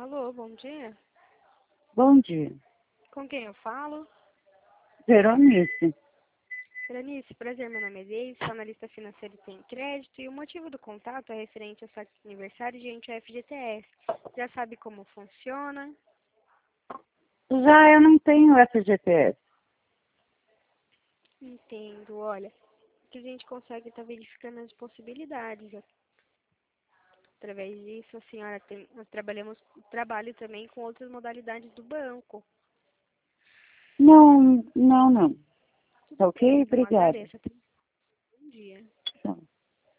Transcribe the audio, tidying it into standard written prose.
Alô, bom dia. Bom dia. Com quem eu falo? Veronice. Veronice, prazer, meu nome é Deise, sou analista financeiro e Tem Crédito, e o motivo do contato é referente ao seu aniversário diante do FGTS. Já sabe como funciona? Já eu não tenho FGTS. Entendo, olha, que a gente consegue estar verificando as possibilidades. Através disso, a senhora nós trabalho também com outras modalidades do banco. Não. Tá Tudo bem, ok? então Obrigada. agradeço. Bom dia.